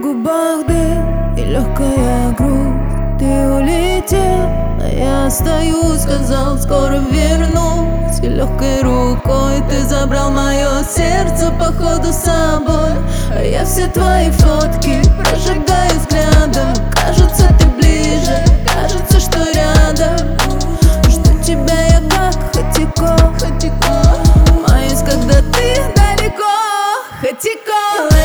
губах дым и легкая грусть. Ты улетел, а я остаюсь. Сказал, скоро вернусь, и легкой рукой ты забрал мое сердце походу с собой. А я все твои фотки прожигаю взглядом. Кажется, ты ближе, кажется, что рядом. Жду тебя я как Хатико. Маюсь, когда ты далеко. Хатико.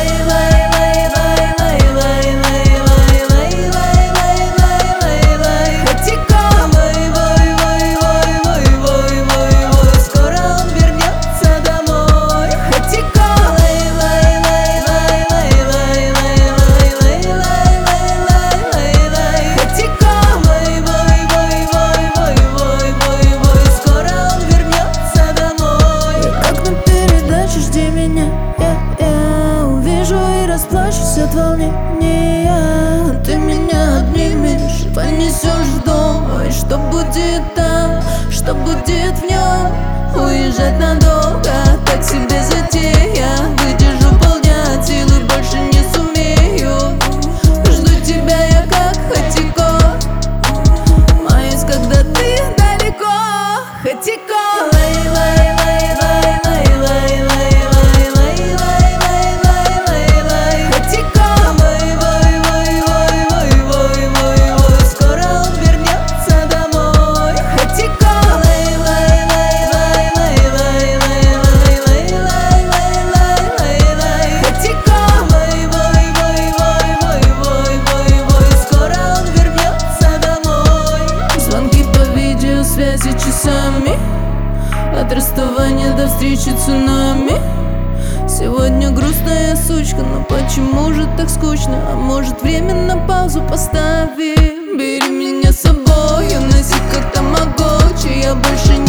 Расплачусь от волнения. Ты меня обнимешь, понесешь в дом. Ой, что будет там, что будет в нем? Уезжать надолго, так себе затея. Выдержу полдня, силы больше не сумею. Жду тебя я как Хатико. Маюсь, когда ты далеко. Хатико. Связи часами, от расставания до встречи цунами. Сегодня грустная сучка, но почему же так скучно? А может, время на паузу поставим? Бери меня с собой, уноси как тамагочи. Я больше не